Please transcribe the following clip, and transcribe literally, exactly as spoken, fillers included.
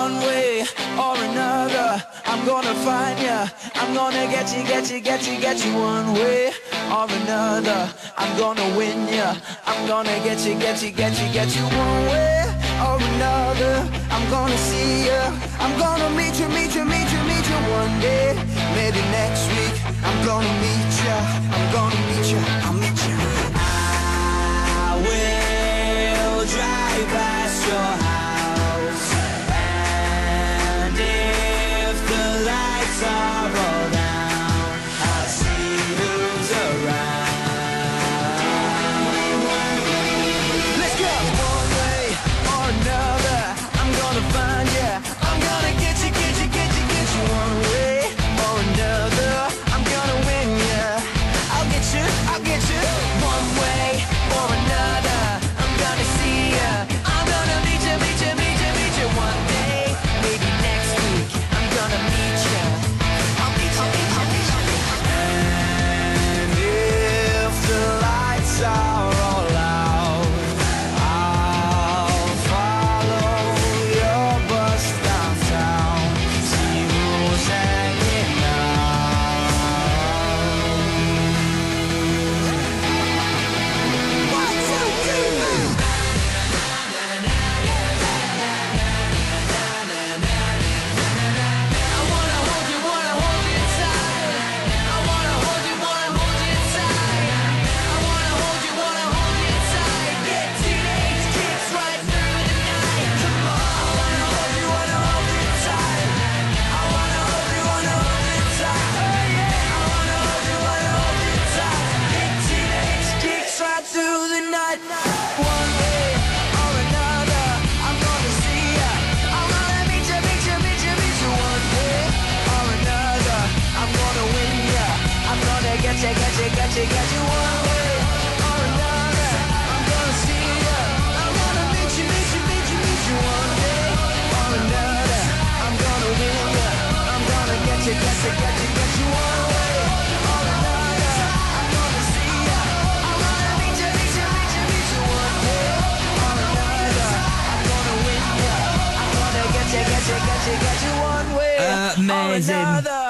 one way or another. I'm gonna find ya. I'm gonna get you, get you, get you, get you one way or another. I'm gonna win ya. I'm gonna get you, get you, get you, get you one way or another. I'm gonna see ya. I'm gonna meet you, meet you, meet you, meet you one day. Maybe next week. I'm gonna meet ya. I'm gonna meet ya. I'll meet ya. I will drive past your house, and if the lights are all down, I'll see who's around. Let's go! One way or another, I'm gonna find ya. I'm gonna get you, get you, get you, get you one way or another. I'm gonna win ya. I'll get you, I'll get you one way or another. I'm gonna see ya. I'm gonna meet you, meet you, meet you, meet you one day. Maybe next week. I'm gonna meet ya. I'll meet you, meet you, meet you. And if the lights are all out, I'll follow your bus downtown. See who's hanging out. One, two, three. I wanna hold you, wanna hold you tight. I wanna hold you, wanna hold you tight. I wanna hold you, wanna hold you tight. Get teenage kicks right through the night. Come on. I wanna hold you, wanna hold you tight. I wanna hold you, wanna hold you tight. Oh yeah. I wanna hold you, wanna hold you tight. Get teenage kicks right through the night. One way or another, I'm gonna see ya. I'm gonna meet ya, meet ya, meet ya, meet ya one way or another. I'm gonna win ya. I'm gonna get ya, get ya, get ya, get you one way or another. I'm gonna see ya. I'm gonna meet you, meet you, meet you, meet you one day or another. I'm gonna win ya. I'm gonna get ya, get ya, get ya, get you one way or another. I'm gonna see ya. I'm gonna meet ya, meet ya, meet ya, meet you one day or another. I'm gonna win ya. I'm gonna get ya, get ya, get ya, get you one way or Amazing. another.